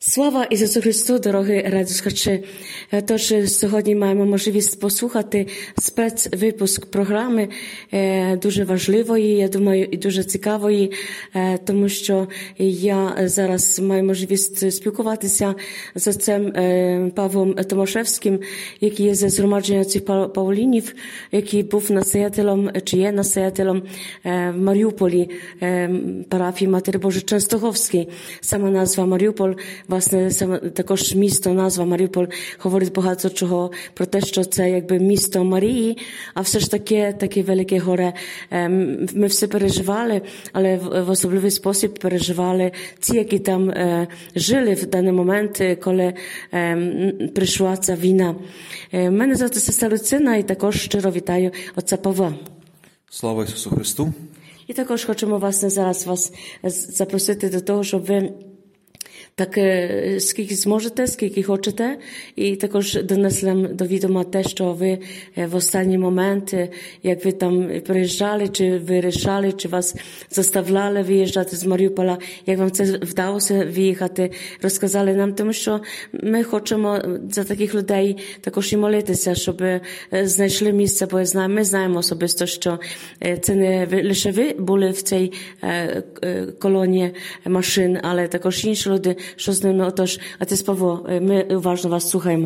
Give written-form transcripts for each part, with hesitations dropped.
Слава Ісусу Христу, дорогі радіослухачі! Тож сьогодні маємо можливість послухати спецвипуск програми дуже важливої, я думаю, і дуже цікавої, тому що я зараз маю можливість спілкуватися з отцем Павлом Томашевським, який є зі згромадження цих Павлінів, який був настоятелем, чи є настоятелем в Маріуполі, парафії Матері Божої Częstochowskiej. Сама назва Маріуполь, власне, також місто, назва Маріуполь говорить багато чого про те, що це якби місто Марії, а все ж таке велике горе. Ми все переживали, але в особливий спосіб переживали ті, які там жили в даний момент, коли прийшла ця війна. Мене звати сестра Люцина і також щиро вітаю отця Павла. Слава Ісусу Христу! І також хочемо, власне, зараз вас запросити до того, щоб ви так скільки зможете, скільки хочете, і також донесли нам до відома те, що ви в останній момент, як ви там приїжджали, чи вирішали, чи вас заставляли виїжджати з Маріуполя, як вам це вдалося виїхати, розказали нам, тому що ми хочемо за таких людей також і молитися, щоб знайшли місце, бо ми знаємо особисто, що це не лише ви були в цій колонії машин, але також інші люди, що з ними. Отож, отець Павло, ми уважно вас слухаємо.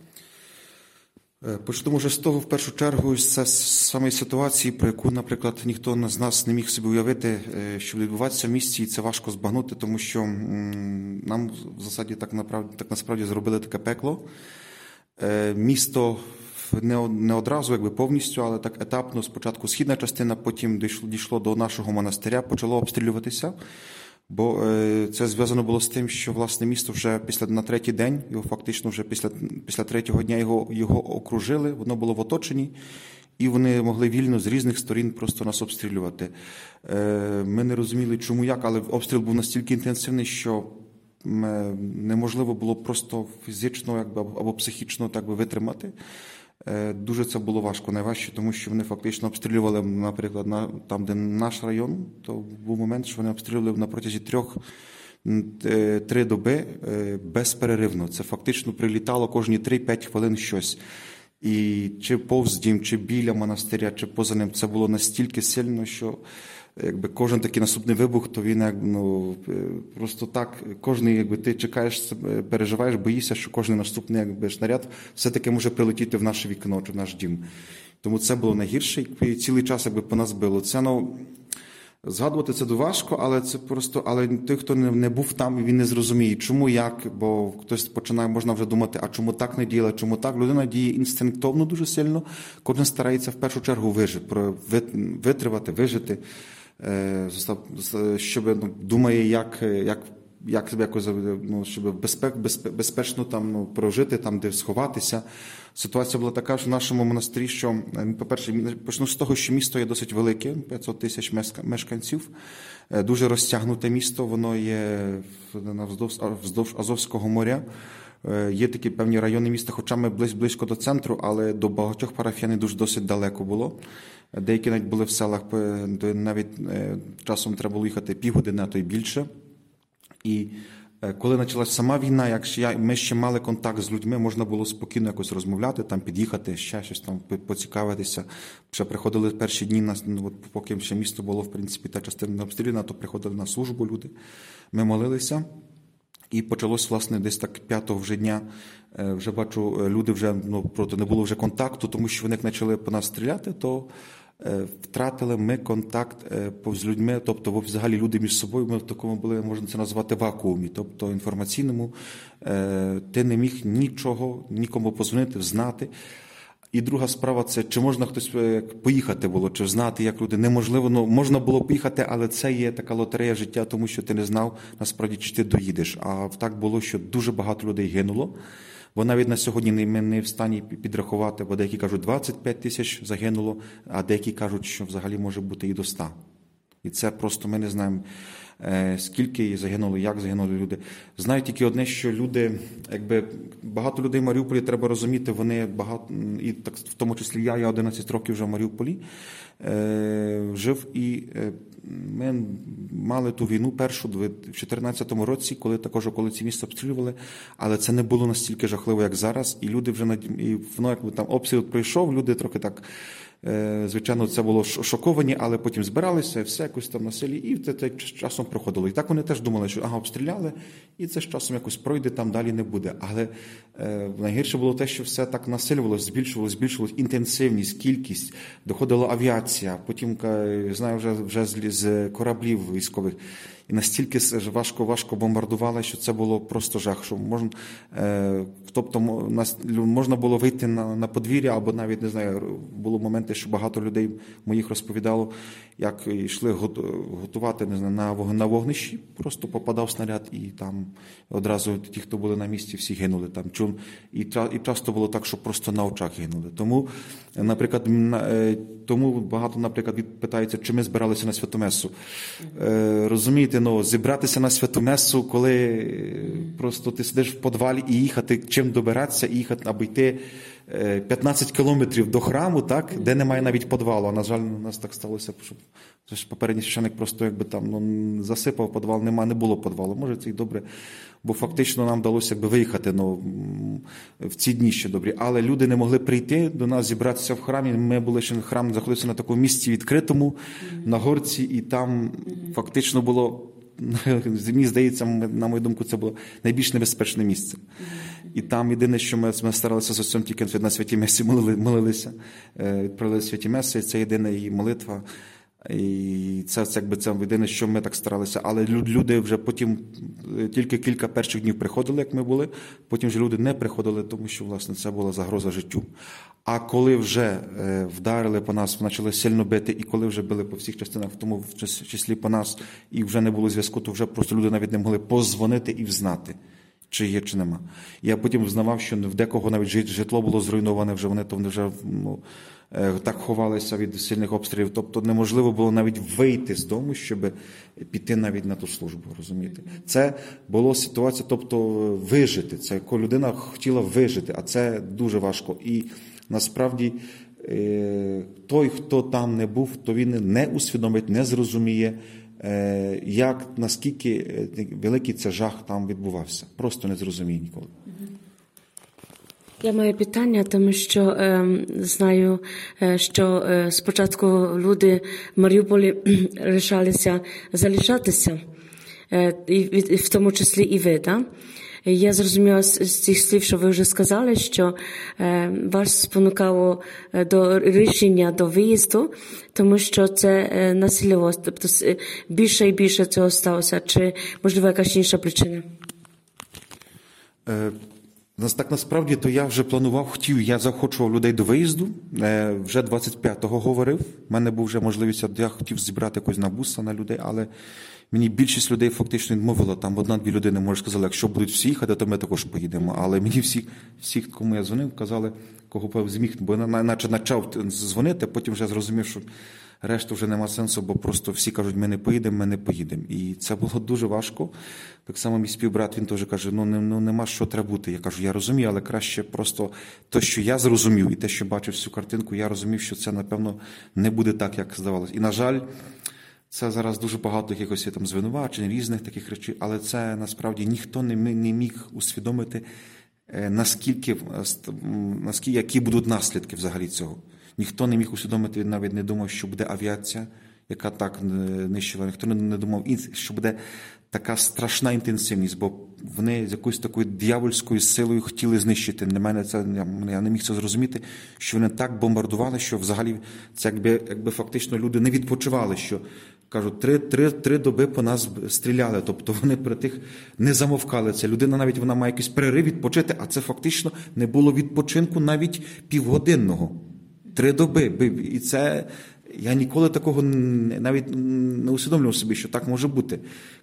Почнемо вже з того, в першу чергу, з самої ситуації, про яку, наприклад, ніхто з нас не міг собі уявити, що відбувається в місті, і це важко збагнути, тому що нам в засаді так насправді зробили таке пекло. Місто не одразу, якби повністю, але так етапно, спочатку східна частина, потім дійшло до нашого монастиря, почало обстрілюватися. Бо це зв'язано було з тим, що, власне, місто вже на третій день, його фактично вже після третього дня його окружили, воно було в оточенні, і вони могли вільно з різних сторін просто нас обстрілювати. Ми не розуміли, чому, як, але обстріл був настільки інтенсивний, що неможливо було просто фізично або психічно витримати. Дуже це було важко, найважче, тому що вони фактично обстрілювали, наприклад, там, де наш район, то був момент, що вони обстрілювали на протязі 3 доби безперервно. Це фактично прилітало кожні 3-5 хвилин щось. І чи повз дім, чи біля монастиря, чи поза ним, це було настільки сильно, що якби кожен такий наступний вибух, то він просто так, кожний, ти чекаєш, переживаєш, боїшся, що кожен наступний снаряд все-таки може прилетіти в наше вікно чи в наш дім. Тому це було найгірше, і цілий час по нас било. Це, згадувати це важко, але той, хто не був там, він не зрозуміє, чому, як, бо хтось починає, можна вже думати, а чому так не діяла, чому так. Людина діє інстинктивно дуже сильно, кожен старається в першу чергу витривати, вижити, щоб думає, як себе якось, щоб безпечно там прожити, там, де сховатися. Ситуація була така, що в нашому монастирі, що, по-перше, почну з того, що місто є досить велике, 500 тисяч мешканців, дуже розтягнуте місто, воно є вздовж Азовського моря. Є такі певні райони міста, хоча ми близько до центру, але до багатьох парафіян дуже досить далеко було. Деякі навіть були в селах, де навіть часом треба було їхати півгодини, а то й більше. І коли почалась сама війна, ми ще мали контакт з людьми, можна було спокійно якось розмовляти, там під'їхати, ще щось там поцікавитися. Ще приходили перші дні, поки ще місто було, в принципі, та частина не обстріляна, то приходили на службу люди. Ми молилися. І почалось, власне, десь так 5-го вже дня, вже бачу, люди вже, проти не було вже контакту, тому що вони як почали по нас стріляти, то втратили ми контакт з людьми, тобто взагалі люди між собою, ми в такому були, можна це назвати, вакуумі, тобто інформаційному, ти не міг нікому позвонити, знати. І друга справа – це чи можна хтось поїхати було, чи знати, як люди. Неможливо, можна було поїхати, але це є така лотерея життя, тому що ти не знав, насправді, чи ти доїдеш. А так було, що дуже багато людей гинуло. Бо навіть на сьогодні ми не в стані підрахувати, бо деякі кажуть 25 тисяч загинуло, а деякі кажуть, що взагалі може бути і до 100. І це просто ми не знаємо, скільки загинуло, як загинули люди. Знаю тільки одне, що люди, багато людей в Маріуполі, треба розуміти, вони багато, і так в тому числі я 11 років вже в Маріуполі, жив, і ми мали ту війну першу в 2014 році, коли ці міста обстрілювали, але це не було настільки жахливо, як зараз, і люди вже, якби там обстріл пройшов, люди трохи так, звичайно, це було шоковані, але потім збиралися, все якось там на селі, і це часом проходило. І так вони теж думали, що обстріляли, і це з часом якось пройде, там далі не буде. Але найгірше було те, що все так насилювалося, збільшувалось інтенсивність, кількість, доходила авіація, потім, знаю, вже з кораблів військових. І настільки важко бомбардували, що це було просто жах. Що можна було вийти на подвір'я, або навіть, не знаю, було моменти, що багато людей моїх розповідало, як йшли готувати, не знаю, на вогнищі, просто попадав снаряд, і там одразу ті, хто були на місці, всі гинули там. І часто було так, що просто на очах гинули. Тому багато, наприклад, питаються, чи ми збиралися на святу месу. Розумієте, зібратися на святу месу, коли просто ти сидиш в підвалі і їхати, чим добиратися, і їхати, аби йти 15 кілометрів до храму, так, де немає навіть підвалу. А, на жаль, у нас так сталося, що попередній священик просто якби там засипав підвал, не було підвалу. Може, це й добре, бо фактично нам вдалося якби виїхати в ці дні ще добрі. Але люди не могли прийти до нас, зібратися в храмі. Ми були ще храм, знаходився на такому місці відкритому, на горці, і там фактично було, мені здається, на мою думку, це було найбільш небезпечне місце. І там єдине, що ми старалися з отцем тільки на святій месі молилися, відправили святі меси, це єдина її молитва. І це єдине, що ми так старалися. Але люди вже потім, тільки кілька перших днів приходили, як ми були, потім вже люди не приходили, тому що, власне, це була загроза життю. А коли вже вдарили по нас, почали сильно бити, і коли вже били по всіх частинах, в тому числі по нас, і вже не було зв'язку, то вже просто люди навіть не могли позвонити і взнати, чи є, чи нема. Я потім взнавав, що в декого навіть житло було зруйноване, вони вже так ховалися від сильних обстрілів. Тобто неможливо було навіть вийти з дому, щоб піти навіть на ту службу, розумієте? Це була ситуація, тобто вижити. Це коли людина хотіла вижити, а це дуже важко. І насправді той, хто там не був, то він не усвідомить, не зрозуміє, наскільки великий це жах там відбувався. Просто не зрозуміє ніколи. Я маю питання, тому що знаю, що спочатку люди в Маріуполі рішалися залишатися, і в тому числі і ви, так? Я зрозуміла з цих слів, що ви вже сказали, що вас спонукало до рішення, до виїзду, тому що це насилювалося, тобто більше і більше цього сталося, чи, можливо, якась інша причина? Так насправді, то я вже я заохочував людей до виїзду, вже 25-го говорив, в мене був вже можливість, я хотів зібрати якось на буса на людей, але мені більшість людей фактично відмовила, там одна-дві людини, може, сказали, якщо будуть всі їхати, то ми також поїдемо, але мені всі, кому я дзвонив, казали, кого зміг, бо наче почав дзвонити, а потім вже зрозумів, що решту вже нема сенсу, бо просто всі кажуть, ми не поїдемо. І це було дуже важко. Так само мій співбрат, він теж каже, нема що треба бути. Я кажу, я розумію, але краще просто те, що я зрозумів, і те, що бачив всю картинку, я розумів, що це, напевно, не буде так, як здавалося. І, на жаль, це зараз дуже багато якихось там звинувачень, різних таких речей, але це, насправді, ніхто не міг усвідомити, наскільки, які будуть наслідки взагалі цього. Ніхто не міг усвідомити, навіть не думав, що буде авіація, яка так нищила. Ніхто не думав, що буде така страшна інтенсивність, бо вони з якоюсь такою диявольською силою хотіли знищити. Для мене я не міг це зрозуміти, що вони так бомбардували, що взагалі це якби фактично люди не відпочивали, що кажуть, три доби по нас стріляли, тобто вони при тих не замовкали. Це людина навіть вона має якийсь перерив відпочити, а це фактично не було відпочинку навіть півгодинного. 3 доби. І це, я ніколи такого навіть не усвідомлював собі, що так може бути.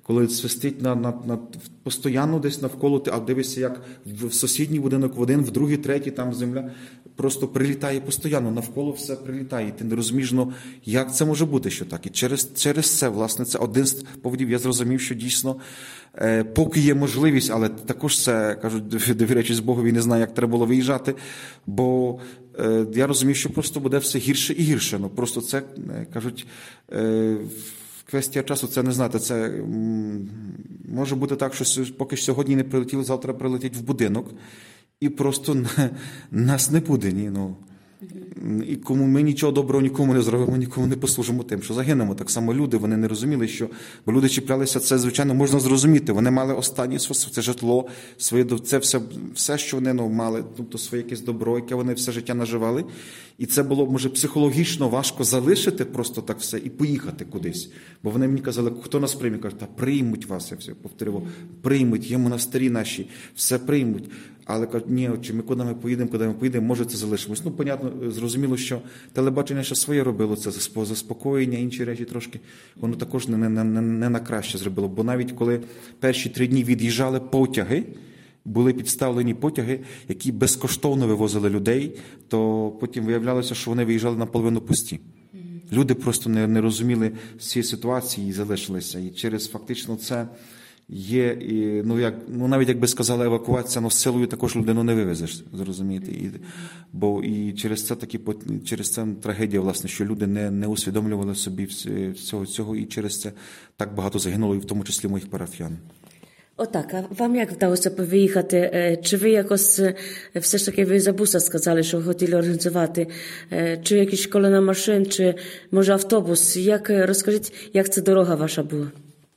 коли свистить постійно десь навколо, а дивишся, як в сусідній будинок, в один, в другий, третій, там земля просто прилітає постійно, навколо все прилітає. І ти не розумієш, як це може бути, що так. І через це, власне, це один з поводів. Я зрозумів, що дійсно, поки є можливість, але також це, кажуть, довіряючись Богові, не знаю, як треба було виїжджати, бо я розумів, що просто буде все гірше і гірше. Просто це, кажуть, квестія часу, це не знати, це може бути так, що поки сьогодні не прилетіли, завтра прилетять в будинок, і просто нас не буде. І кому ми нічого доброго нікому не зробимо, нікому не послужимо тим, що загинемо. Так само люди, вони не розуміли, що, бо люди чіплялися, це, звичайно, можна зрозуміти. Вони мали останнє це житло, це все, що вони мали, тобто своє якесь добро, яке вони все життя наживали. І це було, може, психологічно важко залишити просто так все і поїхати кудись. Бо вони мені казали, хто нас прийме? Кажуть, та приймуть вас, я все повторював, приймуть, є монастирі наші, все приймуть. Але кажуть, ні, ми куди ми поїдемо, може це залишимось. Понятно, зрозуміло, що телебачення ще своє робило, це заспокоєння, інші речі трошки, воно також не на краще зробило. Бо навіть коли перші 3 дні від'їжджали потяги, були підставлені потяги, які безкоштовно вивозили людей, то потім виявлялося, що вони виїжджали наполовину пусті. Люди просто не розуміли цієї ситуації і залишилися. І через фактично це є, навіть якби сказали евакуація, силою також людину не вивезеш, зрозумієте. Бо і через це трагедія, власне, що люди не усвідомлювали собі всього цього, і через це так багато загинуло, і в тому числі моїх парафіян. Отак, а вам як вдалося виїхати? Чи ви якось, все ж таки ви за буса сказали, що хотіли організувати, чи якісь школи машин, чи може автобус? Розкажіть, як ця дорога ваша була?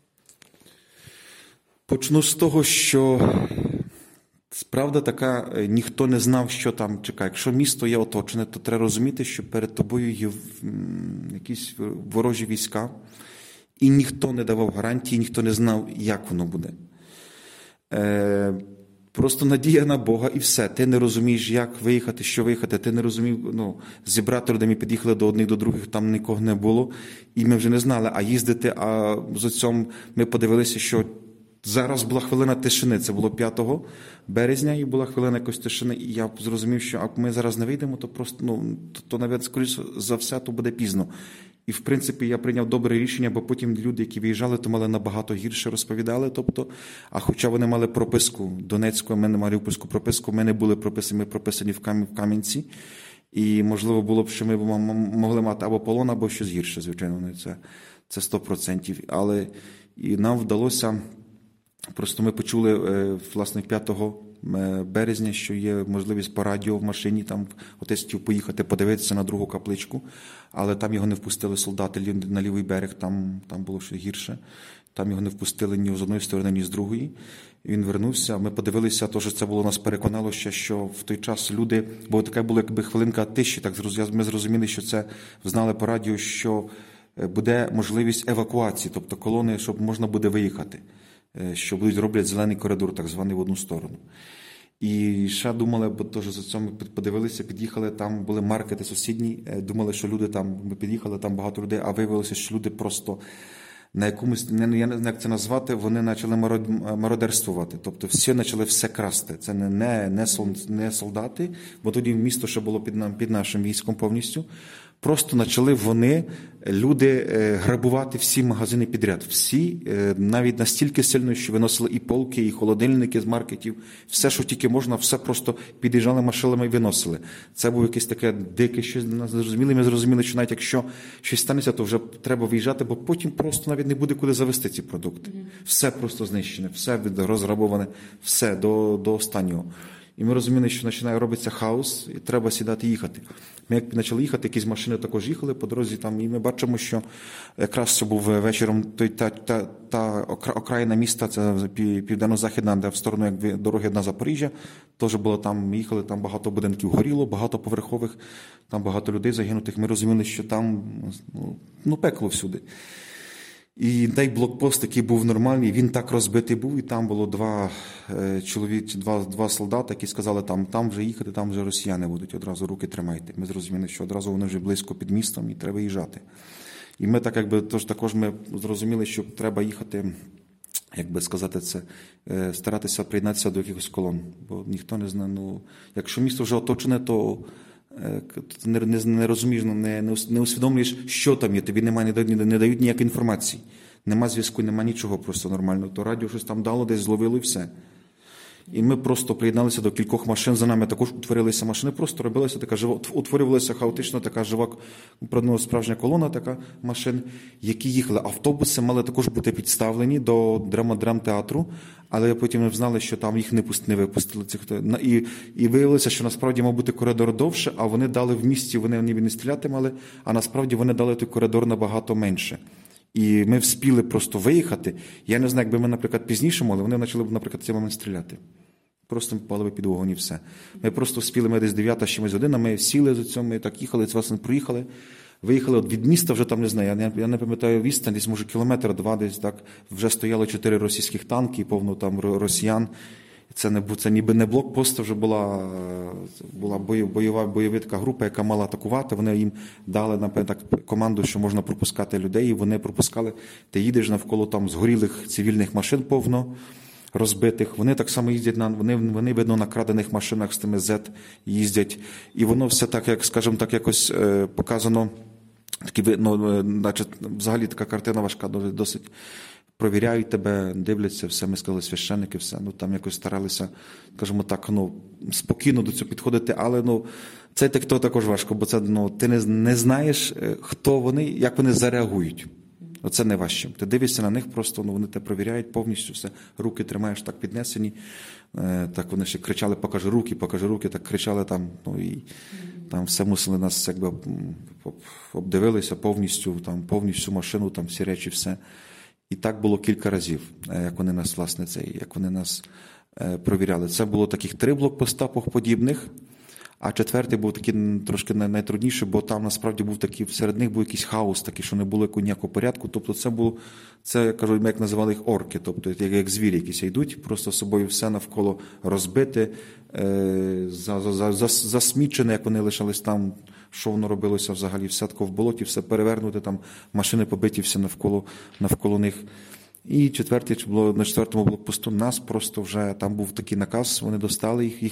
Почну з того, що справда така, ніхто не знав, що там чекає. Якщо місто є оточене, то треба розуміти, що перед тобою є якісь ворожі війська, і ніхто не давав гарантії, ніхто не знав, як воно буде. Просто надія на Бога і все. Ти не розумієш, як виїхати, що виїхати. Ти не розумів, зібрати людей. Ми під'їхали до одних, до других, там нікого не було. І ми вже не знали, а їздити, а з цьому ми подивилися, що зараз була хвилина тишини. Це було 5 березня, і була хвилина якось тишини. І я зрозумів, що як ми зараз не вийдемо, то просто, то навіть, скоріше за все, то буде пізно. І, в принципі, я прийняв добре рішення, бо потім люди, які виїжджали, то мали набагато гірше розповідали. А хоча вони мали прописку Донецьку, ми не мали маріупольську прописку, ми не були прописані, ми прописані в Кам'янці. І, можливо, було б, що ми могли мати або полон, або щось гірше, звичайно, це 100%. Але і нам вдалося, просто ми почули, власне, 5 березня, що є можливість по радіо в машині, там отець хотів поїхати подивитися на другу капличку, але там його не впустили солдати на лівий берег, там було ще гірше. Там його не впустили ні з одної сторони, ні з другої. Він вернувся, ми подивилися, що це було, нас переконало ще, що в той час люди, бо така була якби хвилинка тиші, так ми зрозуміли, що це знали по радіо, що буде можливість евакуації, тобто колони, щоб можна буде виїхати, що роблять зелений коридор, так званий, в одну сторону. І ще думали, бо теж за цьому піддивилися, під'їхали, там були маркети сусідні, думали, що люди там, ми під'їхали, там багато людей, а виявилося, що люди просто на якомусь, я не знаю, як це назвати, вони почали мародерствувати. Тобто всі почали все красти. Це не солдати, бо тоді місто ще було під нашим військом повністю. Просто почали люди грабувати всі магазини підряд. Всі, навіть настільки сильно, що виносили і полки, і холодильники з маркетів. Все, що тільки можна, все просто під'їжджали машинами і виносили. Це був якесь таке дике щось для нас зрозуміло. Ми зрозуміли, що навіть якщо щось станеться, то вже треба виїжджати, бо потім просто навіть не буде куди завести ці продукти. Все просто знищене, все розграбоване, все до останнього. І ми розуміли, що починає робитися хаос, і треба сідати і їхати. Ми як почали їхати, якісь машини також їхали по дорозі, там, і ми бачимо, що якраз це був вечором та окраїна міста, це південно-західна, де в сторону як дороги на Запоріжжя, теж було там, ми їхали, там багато будинків горіло, багатоповерхових, там багато людей загинутих. Ми розуміли, що там пекло всюди. І той блокпост, який був нормальний, він так розбитий був, і там було два солдати, які сказали, там вже їхати, там вже росіяни будуть, одразу руки тримайте. Ми зрозуміли, що одразу вони вже близько під містом і треба їжджати. І ми також ми зрозуміли, що треба їхати як би сказати це, старатися приєднатися до якихось колон. Бо ніхто не знає, якщо місто вже оточене, то ти не розумієш, не усвідомлюєш, що там є, тобі немає, не дають ніякої інформації. Нема зв'язку, нема нічого просто нормально. То радіо щось там дало, десь зловило і все. І ми просто приєдналися до кількох машин, за нами також утворилися машини, просто робилася така утворювалася хаотично така жива, справжня колона така машин, які їхали. Автобуси мали також бути підставлені до драмтеатру, але потім ми знали, що там їх не випустили. І виявилося, що насправді мав бути коридор довше, а вони дали в місті, вони ніби не стріляти мали, а насправді вони дали той коридор набагато менше. І ми вспіли просто виїхати. Я не знаю, якби ми, наприклад, пізніше могли, вони почали б, наприклад, цей момент стріляти. Просто ми попали під вогонь і все. Ми просто вспіли, ми десь 9 чимось година, ми сіли за цьому, ми так їхали, власне, проїхали. Виїхали от від міста, вже там, не знаю, я не пам'ятаю відстань, десь, може, кілометр-два десь так. Вже стояло 4 російських танки, повно там росіян. Це ніби не блокпост, вже була бойова така група, яка мала атакувати. Вони їм дали, напевно, так, команду, що можна пропускати людей, і вони пропускали. Ти їдеш навколо там згорілих цивільних машин повно, розбитих. Вони так само їздять, вони видно, на крадених машинах з тими Z їздять. І воно все так, як, скажімо так, якось показано, значить, взагалі така картина важка, досить. Провіряють тебе, дивляться, все, ми сказали, священники, все. Там якось старалися, скажімо так, спокійно до цього підходити, але, це також важко, бо це, ти не знаєш, хто вони, як вони зареагують. Оце найважче. Ти дивишся на них просто, вони тебе провіряють повністю, все, руки тримаєш так піднесені, так вони ще кричали, покажи руки, так кричали там, і там все мусили нас, якби, обдивилися повністю машину, там всі речі, все. І так було кілька разів, як вони нас, власне, провіряли. Це було таких 3 блокпоста подібних, а 4-й був такий трошки найтрудніший, бо там насправді був такий, серед них був якийсь хаос такий, що не було ніякого порядку. Тобто це я кажу, як називали їх орки, тобто як звірі якісь йдуть, просто собою все навколо розбите, засмічене, як вони лишались там, що воно робилося взагалі, все тако в болоті, все перевернуте, там машини побиті, все навколо них. І на 4-му блокпосту нас просто вже, там був такий наказ, вони достали їх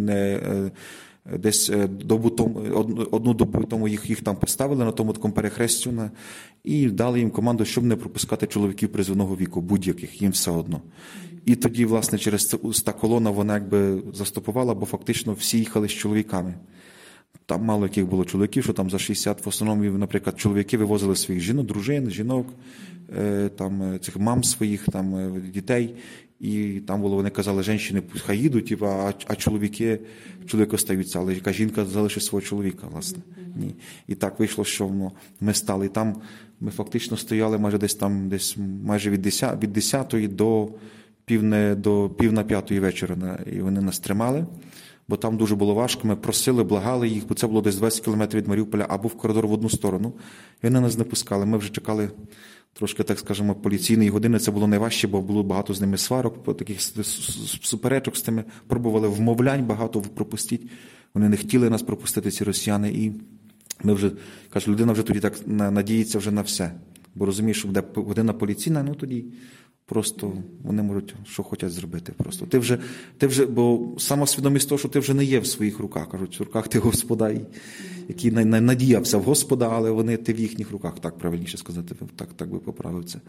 десь одну добу тому їх там поставили на тому такому перехрестю і дали їм команду, щоб не пропускати чоловіків призовного віку, будь-яких, їм все одно. І тоді, власне, через та колона вона якби застопувала, бо фактично всі їхали з чоловіками. Там мало яких було чоловіків, що там за 60, в основному, наприклад, чоловіки вивозили своїх дружин, жінок, там цих мам своїх, там дітей, і там було, вони казали, жінки хай їдуть, а чоловіки остаються, але яка жінка залишить свого чоловіка, власне. Ні. І так вийшло, що ми стали, і там ми фактично стояли майже від 10-ї до пів на 5-ї вечора, і вони нас тримали. Бо там дуже було важко, ми просили, благали їх, бо це було десь 20 кілометрів від Маріуполя, або в коридор в одну сторону. І вони нас не пускали. Ми вже чекали трошки, так скажемо, поліційної години. Це було найважче, бо було багато з ними сварок, таких суперечок з тими. Пробували вмовлянь багато пропустити. Вони не хотіли нас пропустити, ці росіяни. І ми вже, кажуть, людина вже тоді так надіється вже на все. Бо розумієш, що буде година поліційна, тоді просто вони можуть, що хочуть зробити. Просто. Ти вже, бо самосвідомість того, що ти вже не є в своїх руках. Кажуть, в руках ти Господа, який надіявся в Господа, але ти в їхніх руках, так правильніше сказати, так би поправив це.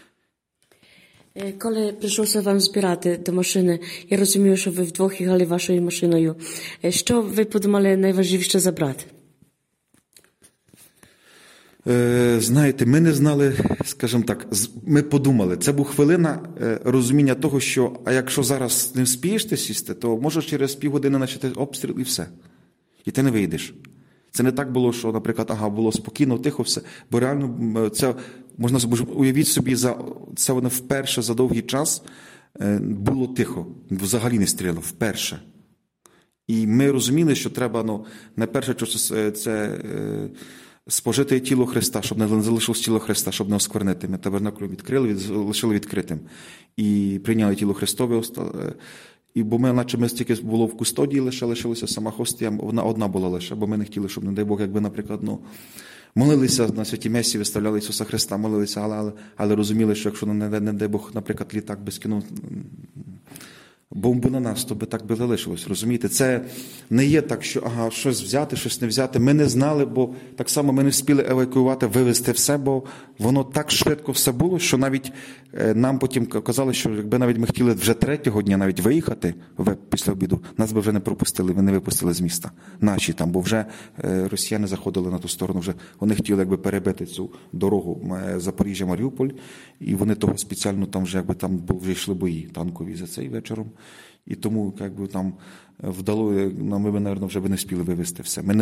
Коли прийшлося вам збирати до машини, я розумію, що ви вдвох їхали вашою машиною. Що ви подумали найважливіше забрати? Знаєте, ми не знали, скажімо так, ми подумали, це була хвилина розуміння того, що, а якщо зараз не вспієш ти сісти, то може через півгодини почати обстріл і все. І ти не вийдеш. Це не так було, що, наприклад, було спокійно, тихо, все. Бо реально, це, можна уявіть собі, це воно вперше за довгий час було тихо. Взагалі не стріляло, вперше. І ми розуміли, що треба, найперше, це спожити тіло Христа, щоб не залишилось тіло Христа, щоб не осквернити. Ми табернакуль відкрили, лишили відкритим. І прийняли тіло Христове. Бо ми, наче ми стільки було в кустодії лишилося, сама хостія, вона одна була лише, бо ми не хотіли, щоб, не дай Бог, якби, наприклад, молилися на святій Месі, виставляли Ісуса Христа, молилися, але розуміли, що якщо, не дай Бог, наприклад, літак би скинув бомбу на нас, то би так би залишилось, розумієте? Це не є так, що щось взяти, щось не взяти. Ми не знали, бо так само ми не встигли евакуювати, вивезти все, бо воно так швидко все було, що навіть нам потім казали, що якби навіть ми хотіли вже третього дня навіть виїхати після обіду, нас би вже не пропустили, не випустили з міста. Наші там, бо вже росіяни заходили на ту сторону, вже вони хотіли якби перебити цю дорогу Запоріжжя-Маріуполь, і вони того спеціально там вже якби там вже йшли бої танкові за цей вечором. І тому, якби там вдало, ми б, мабуть, вже б не встигли вивезти все. Ми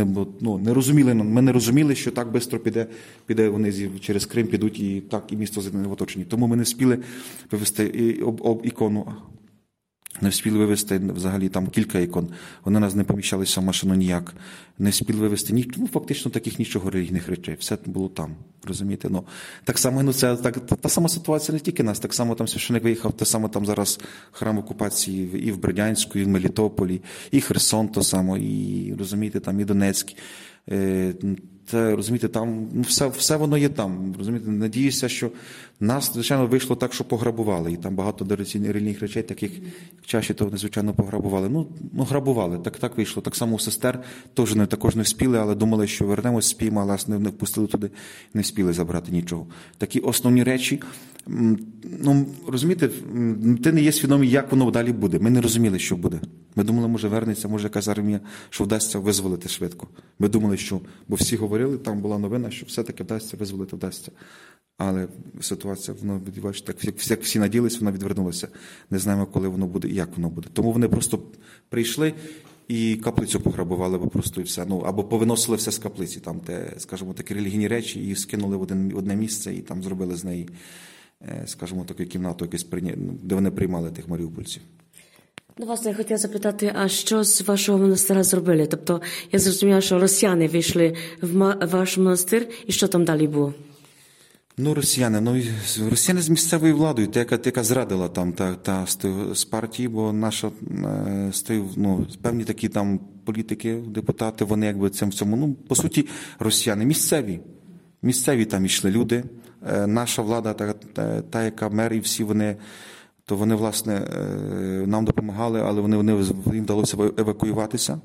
не розуміли, що так швидко піде вони через Крим, підуть і так, і місто в оточенні. Тому ми не встигли вивезти ікону. Не встигли вивезти взагалі там кілька ікон. Вони нас не поміщалися в машину ніяк. Не встигли вивезти фактично таких нічого релігійних речей. Все було там, розумієте? Так само, це та сама ситуація не тільки нас. Так само там священик виїхав, те саме там зараз храм окупації і в Бердянську, і в Мелітополі, і Херсон то само, і, розумієте, там і Донецьк. Це, розумієте, там все воно є там. Розумієте, надіюся, що нас, звичайно, вийшло так, що пограбували. І там багато релігійних речей, таких чаще того, звичайно, пограбували. Грабували, так вийшло. Так само у сестер також не вспіли, але думали, що вернемось, спіємо, але нас не впустили туди, не вспіли забрати нічого. Такі основні речі. Розумієте, ти не є свідомий, як воно далі буде. Ми не розуміли, що буде. Ми думали, може вернеться, може якась армія, що вдасться визволити швидко. Ми думали, що, бо всі говорили, там була новина, що все-таки вдасться визволити. Але ситуація, вона, бачите, як всі надіялися, вона відвернулася. Не знаємо, коли воно буде і як воно буде. Тому вони просто прийшли і каплицю пограбували, або просто і все. Або повиносили все з каплиці, там, скажімо, такі релігійні речі, і скинули в одне місце, і там зробили з неї, скажімо, таку кімнату, де вони приймали тих маріупольців. Власне, я хотіла запитати, а що з вашого монастиря зробили? Тобто, я зрозуміла, що росіяни вийшли в ваш монастир, і що там далі було? Росіяни з місцевою владою, яка зрадила там з партії, бо наша певні такі там політики, депутати, вони якби в цьому, по суті, росіяни місцеві там йшли люди. Наша влада, та яка мер і всі вони, то вони, власне, нам допомагали, але їм вдалося евакуюватися.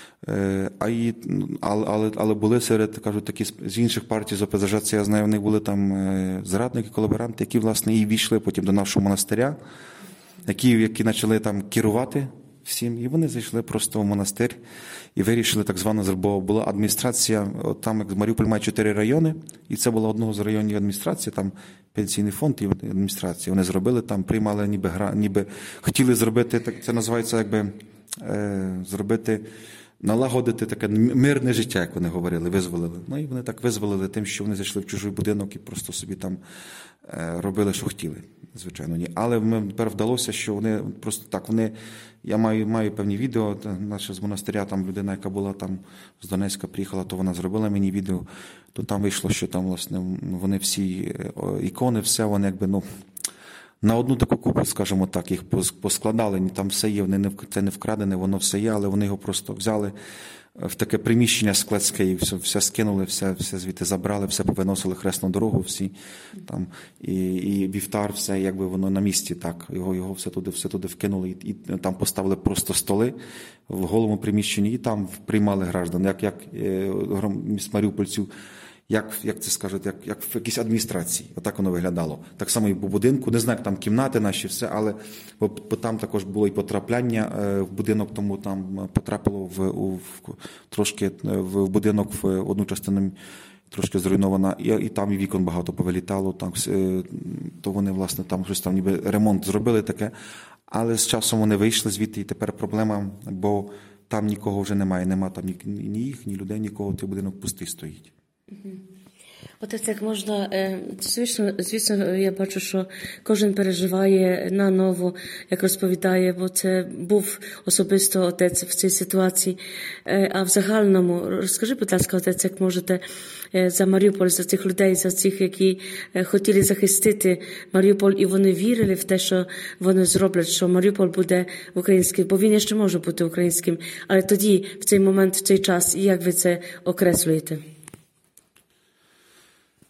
Але були серед, кажуть, такі з інших партій з ОПЗЖ, це я знаю, в них були там зрадники, колаборанти, які, власне, і війшли потім до нашого монастиря, які почали там керувати всім, і вони зайшли просто в монастир і вирішили так звано, бо була адміністрація, там як Маріуполь має 4 райони, і це була одного з районів адміністрації, там пенсійний фонд і адміністрація. Вони зробили там, приймали ніби хотіли зробити, це називається якби зробити, налагодити таке мирне життя, як вони говорили, визволили. І вони так визволили тим, що вони зайшли в чужий будинок і просто собі там робили, що хотіли. Звичайно, ні. Але тепер вдалося, що вони просто так, я маю певні відео, наша з монастиря, там людина, яка була там з Донецька приїхала, то вона зробила мені відео, то там вийшло, що там, власне, вони всі ікони, все, вони якби, на одну таку купу, скажімо так, їх поскладали, там все є, це не вкрадене, воно все є, але вони його просто взяли в таке приміщення складське і все скинули, все звідти забрали, все повиносили хресну дорогу, всі там, і вівтар, все, якби воно на місці, так, його все туди вкинули, і там поставили просто столи в голому приміщенні, і там приймали граждан, як маріупольців, як це скажуть, як в якійсь адміністрації. Отак воно виглядало. Так само і по будинку. Не знаю, як там кімнати наші, все, але там також було і потрапляння в будинок, тому там потрапило трошки в будинок в одну частину трошки зруйнована, і там і вікон багато повилітало, там, то вони, власне, там щось там ніби ремонт зробили таке, але з часом вони вийшли звідти, і тепер проблема, бо там нікого вже немає, нема там ні їх, ні людей, нікого, той будинок пустий стоїть. Отець, як можна, звісно, я бачу, що кожен переживає наново, як розповідає, бо це був особисто отець в цій ситуації. А в загальному, розкажи, будь ласка, отець, як можете за Маріуполь, за цих людей, за цих, які хотіли захистити Маріуполь, і вони вірили в те, що вони зроблять, що Маріуполь буде українським, бо він ще може бути українським. Але тоді, в цей момент, в цей час, як ви це окреслюєте?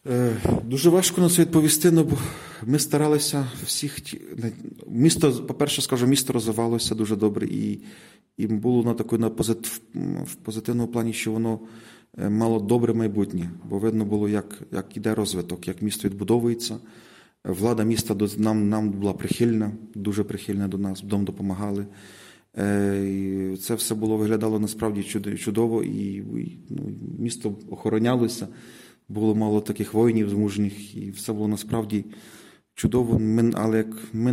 Дуже важко на це відповісти, бо ми старалися місто, по-перше, скажу, місто розвивалося дуже добре і було в позитивному плані, що воно мало добре майбутнє, бо видно було, як іде розвиток, як місто відбудовується. Влада міста нам була прихильна, дуже прихильна до нас, нам допомагали. І це все виглядало насправді чудово, і місто охоронялося. Було мало таких воїнів змужніх, і все було насправді чудово. Але ми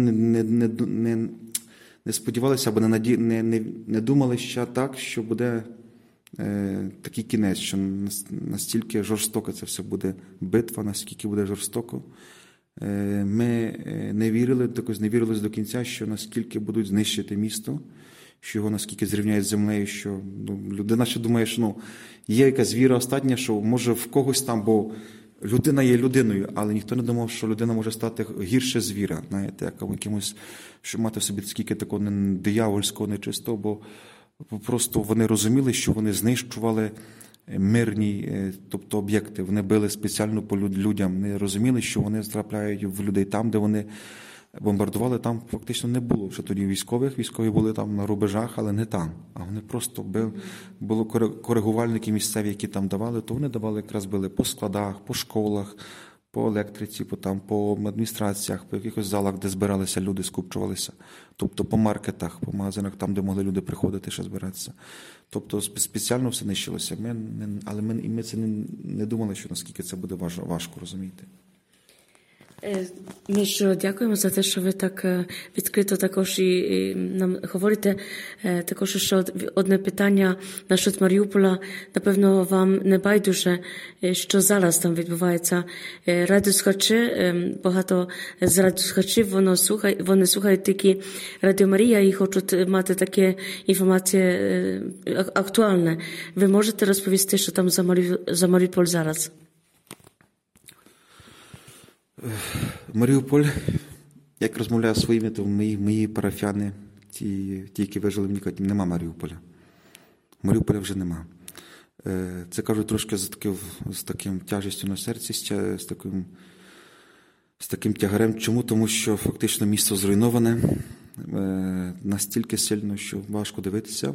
не сподівалися, або не думали ще так, що буде такий кінець, що настільки жорстоко це все буде битва, наскільки буде жорстоко. Ми не вірили до кінця, що наскільки будуть знищити місто, що його наскільки зрівняють з землею, що людина ще думає, що є якась віра остання, що може в когось там, бо людина є людиною, але ніхто не думав, що людина може стати гірше звіра, знаєте, як якимось, що мати в собі скільки такого диявольського, нечистого, бо просто вони розуміли, що вони знищували мирні, тобто об'єкти, вони били спеціально по людям, вони розуміли, що вони трапляють в людей там, де вони бомбардували, там фактично не було вже тоді військові були там на рубежах, але не там, а вони просто були коригувальники місцеві, які там давали, то вони давали, якраз били по складах, по школах, по електриці, по адміністраціях, по якихось залах, де збиралися люди, скупчувалися, тобто по маркетах, по магазинах, там, де могли люди приходити, ще збиратися. Тобто спеціально все нищилося. Але ми це не думали, що наскільки це буде важко, розумієте. Ми щиро дякуємо за те, що ви так відкрито також і нам говорите. Також ще одне питання насчет Маріуполя. Напевно, вам не байдуже, що зараз там відбувається. Радіослухачі, багато з радіослухачів, вони слухають тільки Радіо Марія і хочуть мати такі інформації актуальні. Ви можете розповісти, що там за Маріуполь зараз? Маріуполь, як розмовляю зі своїми, то мої парафіяни, ті, які вижили, мені кажуть, нема Маріуполя. Маріуполя вже нема. Це кажу трошки з таким тяжістю на серці, з таким тягарем. Чому? Тому що фактично місто зруйноване настільки сильно, що важко дивитися.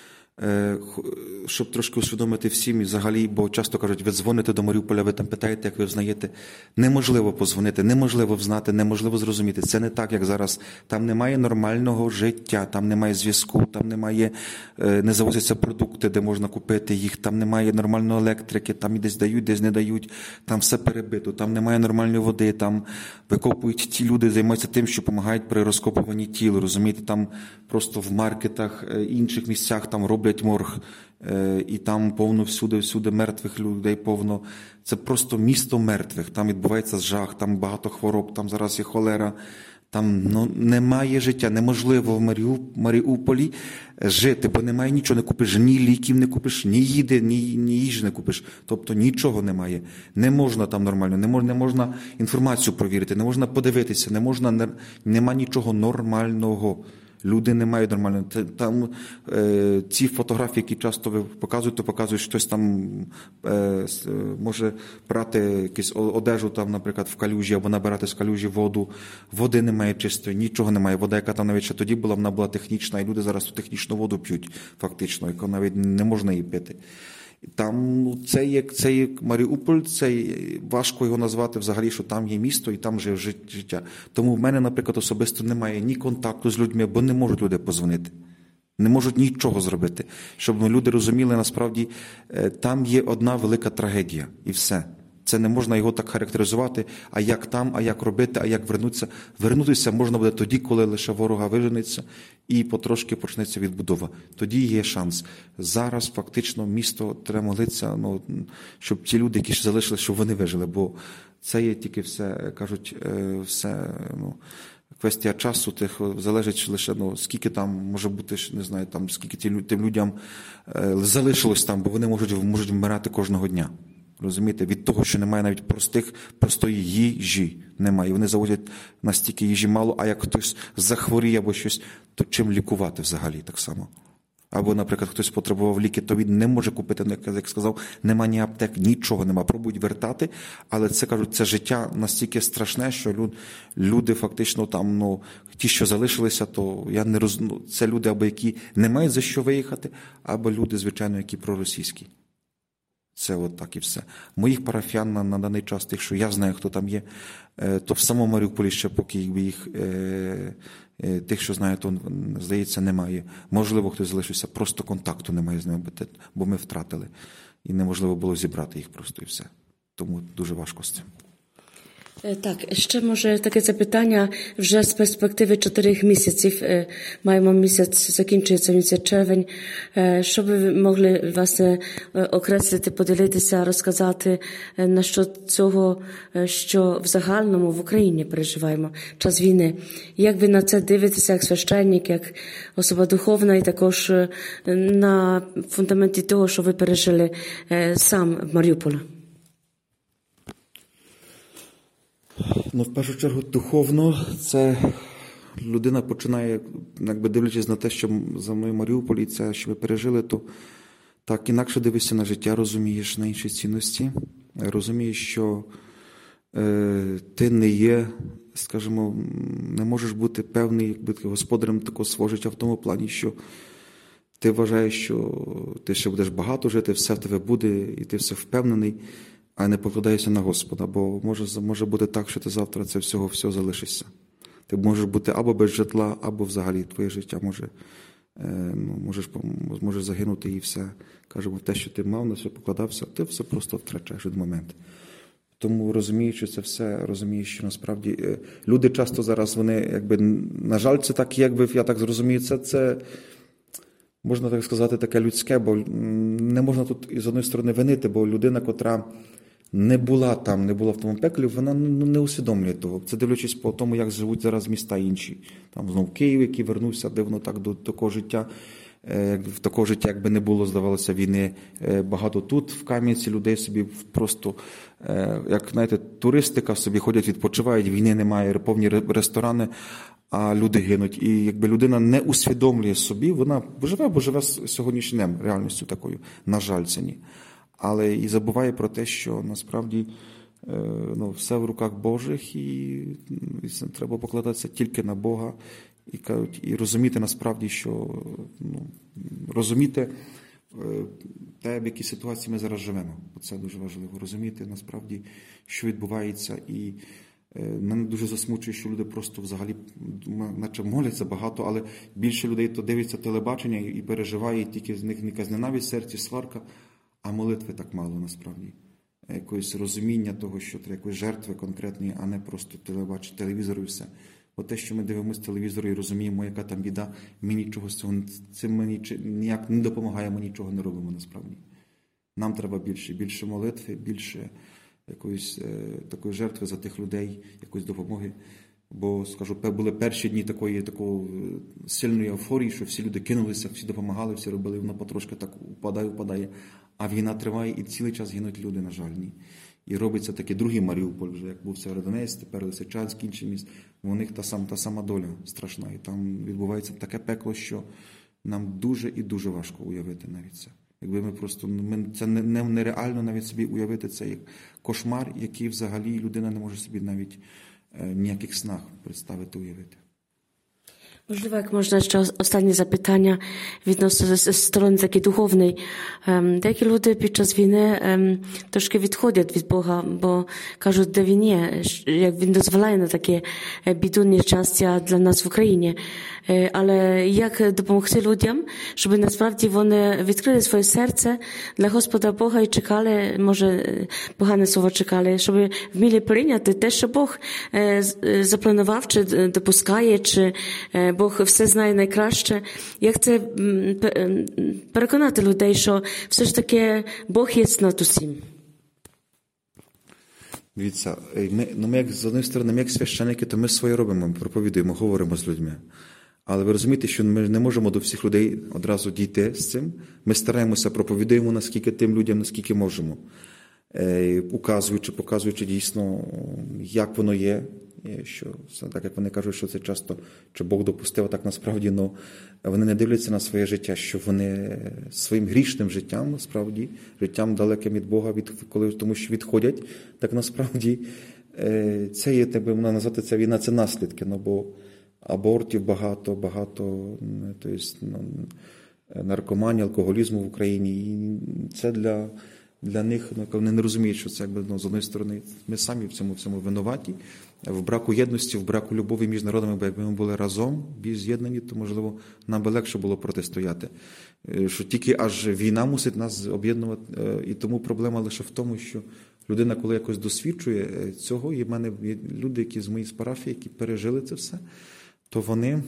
Щоб трошки усвідомити всім і взагалі, бо часто кажуть, ви дзвоните до Маріуполя, ви там питаєте, як ви взнаєте. Неможливо позвонити, неможливо взнати, неможливо зрозуміти. Це не так, як зараз. Там немає нормального життя, там немає зв'язку, там немає, не завозяться продукти, де можна купити їх, там немає нормальної електрики, там і десь дають, десь не дають, там все перебито, там немає нормальної води, там викопують ті люди, займаються тим, що допомагають при розкопуванні тіл, розумієте, там просто в маркетах, інших місцях там роблять морг, і там повно всюди мертвих людей повно. Це просто місто мертвих, там відбувається жах, там багато хвороб, там зараз є холера, там немає життя, неможливо в Маріуполі жити, бо немає нічого, не купиш, ні ліків не купиш, ні їди, ні їжі не купиш, тобто нічого немає. Не можна там нормально, не можна інформацію провірити, не можна подивитися, нема нічого нормального. Люди не мають нормально. Там ці фотографії, які часто ви показуєте, показують, що хтось там може брати якусь одежу, там, наприклад, в калюжі, або набирати з калюжі воду. Води немає чистої, нічого немає. Вода, яка там навіть ще тоді була, вона була технічна, і люди зараз ту технічну воду п'ють, фактично, яку навіть не можна її пити. Там це є Маріуполь, це важко його назвати взагалі, що там є місто і там живе життя. Тому в мене, наприклад, особисто немає ні контакту з людьми, бо не можуть люди позвонити. Не можуть нічого зробити. Щоб люди розуміли, насправді, там є одна велика трагедія і все. Це не можна його так характеризувати, а як там, а як робити, а як вернутися. Вернутися можна буде тоді, коли лише ворога виженеться і потрошки почнеться відбудова. Тоді є шанс. Зараз фактично місто треба молитися, щоб ті люди, які ще залишилися, щоб вони вижили, бо це є тільки все, кажуть, все, квестія часу, залежить лише, скільки там може бути, не знаю, там, скільки тим людям залишилось там, бо вони можуть вмирати кожного дня. Розумієте, від того, що немає навіть простої їжі немає. Вони завозять настільки їжі мало, а як хтось захворіє або щось, то чим лікувати взагалі так само? Або, наприклад, хтось потребував ліки, то він не може купити, як сказав, нема ні аптек, нічого нема, пробують вертати, але це, кажуть, це життя настільки страшне, що люди фактично там, ті, що залишилися, то я не розумію, це люди, або які не мають за що виїхати, або люди, звичайно, які проросійські. Це от так і все. Моїх парафіян на даний час, тих, що я знаю, хто там є, то в самому Маріуполі ще поки їх, тих, що знаю, то, здається, немає. Можливо, хтось залишився, просто контакту немає з ними, бо ми втратили. І неможливо було зібрати їх просто і все. Тому дуже важко з цим. Так, ще може таке запитання вже з перспективи 4 місяців. Маємо місяць, закінчується місяць червень. Що ви могли, власне, окреслити, поділитися, розказати на що цього, що в загальному в Україні переживаємо, час війни? Як ви на це дивитеся, як священник, як особа духовна, і також на фундаменті того, що ви пережили сам в Маріуполі? В першу чергу, духовно, це людина починає, якби дивлячись на те, що за мною в Маріуполі, це, що ви пережили, то так інакше дивишся на життя, розумієш на інші цінності, розумієш, що ти не є, скажімо, не можеш бути певний, якби господарем такого свого життя в тому плані, що ти вважаєш, що ти ще будеш багато жити, все в тебе буде, і ти все впевнений, а не покладаєшся на Господа, бо може бути так, що ти завтра це все залишишся. Ти можеш бути або без житла, або взагалі твоє життя може загинути і все. Кажемо, те, що ти мав, на все покладався, ти все просто втрачаєш від моменту. Тому розуміючи це все, розумієш, що насправді люди часто зараз, вони, якби, на жаль, це так, якби, я так зрозумію, це можна так сказати, таке людське, бо не можна тут з одної сторони винити, бо людина, котра не була в тому пеклі, вона не усвідомлює того. Це дивлячись по тому, як живуть зараз міста інші. Там знову Київ, який вернувся дивно так до такого життя. В такого життя, якби не було, здавалося, війни. Багато тут, в Кам'янці, людей собі просто, як, знаєте, туристика собі ходять, відпочивають, війни немає, повні ресторани, а люди гинуть. І якби людина не усвідомлює собі, вона живе сьогоднішнім днем, реальністю такою. На жаль, це ні. Але і забуває про те, що насправді все в руках Божих, і треба покладатися тільки на Бога, і розуміти насправді, що розуміти те, в якій ситуації ми зараз живемо. Це дуже важливо. Розуміти насправді, що відбувається. І мене дуже засмучує, що люди просто взагалі, наче моляться багато, але більше людей то дивиться телебачення і переживає, і тільки з них якась ненависть в серці, сварка, а молитви так мало насправді. Якогось розуміння того, що треба якоїсь жертви конкретної, а не просто телевізор і все. Бо те, що ми дивимося телевізору і розуміємо, яка там біда, ми нічого з цього, цим ми ніяк не допомагаємо, нічого не робимо насправді. Нам треба більше молитви, більше якоїсь такої жертви за тих людей, якоїсь допомоги. Бо, скажу, були перші дні такої сильної еуфорії, що всі люди кинулися, всі допомагали, всі робили, воно потрошки так упадає. А війна триває, і цілий час гинуть люди, на жаль. І робиться такий другий Маріуполь, вже як був Сєвєродонецьк, тепер Лисичанськ, інший міст. У них та сама доля страшна. І там відбувається таке пекло, що нам дуже і дуже важко уявити навіть це. Якби це нереально навіть собі уявити, це як кошмар, який взагалі людина не може собі навіть ніяких снах представити, уявити. Можливо, як можна ще останнє запитання відносно сторони такої духовної. Деякі люди під час війни трошки відходять від Бога, бо кажуть, де він є, як він дозволяє на таке біду, нещастя для нас в Україні. Але як допомогти людям, щоб насправді вони відкрили своє серце для Господа Бога і чекали, може, погане слово чекали, щоб вміли прийняти те, що Бог запланував, чи допускає, чи Бог все знає найкраще. Як це переконати людей, що все ж таки Бог є над усім? Дивіться, ми як, з однієї сторони, ми як священники, то ми своє робимо, проповідуємо, говоримо з людьми. Але ви розумієте, що ми не можемо до всіх людей одразу дійти з цим. Ми стараємося, проповідуємо наскільки тим людям, наскільки можемо. показуючи дійсно, як воно є, що так як вони кажуть, що це часто, що Бог допустив, так насправді, но вони не дивляться на своє життя, що вони своїм грішним життям, насправді, життям далеким від Бога, тому що відходять, так насправді, це є, так би можна назвати, ця війна, це наслідки, бо абортів багато, тобто, наркоманії, алкоголізму в Україні, і це для них, вони не розуміють, що це, якби, з однієї сторони, ми самі в цьому винуваті, в браку єдності, в браку любові між народами, бо якби ми були разом, більш з'єднані, то, можливо, нам би легше було протистояти. Що тільки аж війна мусить нас об'єднувати, і тому проблема лише в тому, що людина, коли якось досвідчує цього, і в мене є люди, які з моєї парафії, які пережили це все, то вони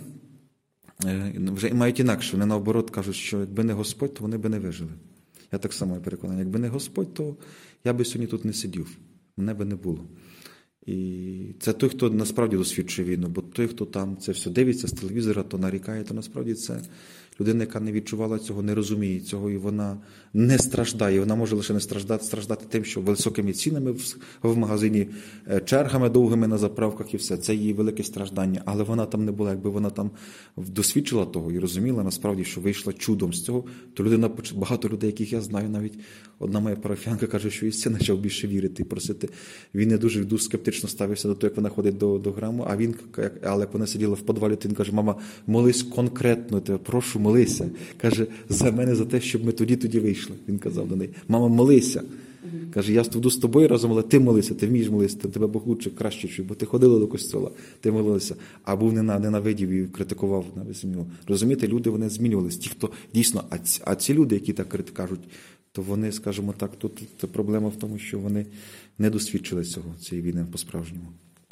вже мають інакше. Вони наоборот кажуть, що якби не Господь, то вони би не вижили. Я так само переконаний. Якби не Господь, то я би сьогодні тут не сидів. Мене би не було. І це той, хто насправді досвідчує війну, бо той, хто там це все дивиться з телевізора, то нарікає, то насправді це людина, яка не відчувала цього, не розуміє цього, і вона не страждає. Вона може лише не страждати тим, що високими цінами в магазині, чергами довгими на заправках і все. Це її велике страждання. Але вона там не була. Якби вона там досвідчила того і розуміла, насправді, що вийшла чудом з цього, то людина, багато людей, яких я знаю, навіть одна моя парафіянка каже, що і це почав більше вірити і просити. Він не дуже скептично ставився до того, як вона ходить до храму, але як вона сиділа в підвалі, то він каже: мама, молись конкретно, прошу, молися. Каже, за мене, за те, щоб ми тоді вийшли. Він казав до неї: мама, молися. Каже, я буду з тобою разом, але ти молися, ти вмієш молитися, тебе Бог лучше, краще чує, бо ти ходила до костьола, ти молилася, а був ненавидів і критикував навіть його. Розумієте, люди, вони змінювалися. Ті, хто дійсно, а ці люди, які так кажуть, то вони, скажімо так, тут проблема в тому, що вони не досвідчили цієї війни по-справжньому.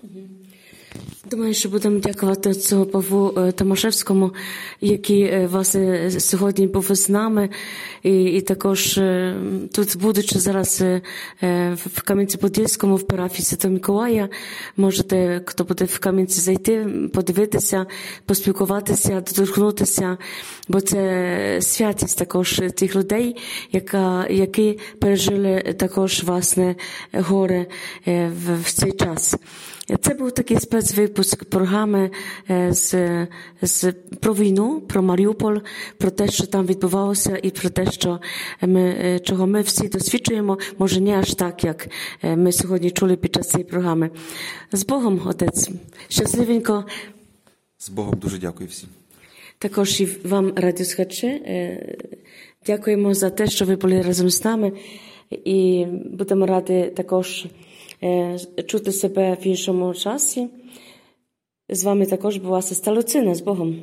Думаю, що будемо дякувати отцю Павлу Томашевському, який, власне, сьогодні був з нами. І також тут, будучи зараз в Кам'янці-Подільському, в парафії Святого Миколая, можете, хто буде в Кам'янці, зайти, подивитися, поспілкуватися, доторкнутися, бо це святість також тих людей, які пережили також, власне, горе в цей час. Це був такий спецвипуск програми про війну, про Маріуполь, про те, що там відбувалося, і про те, чого ми всі досвідчуємо, може не аж так, як ми сьогодні чули під час цієї програми. З Богом, отець. Щасливенько. З Богом дуже дякую всім. Також і вам, радіослухачі, дякуємо за те, що ви були разом з нами, і будемо раді також чути себе в іншому часі. З вами також була сестра Луцина. З Богом.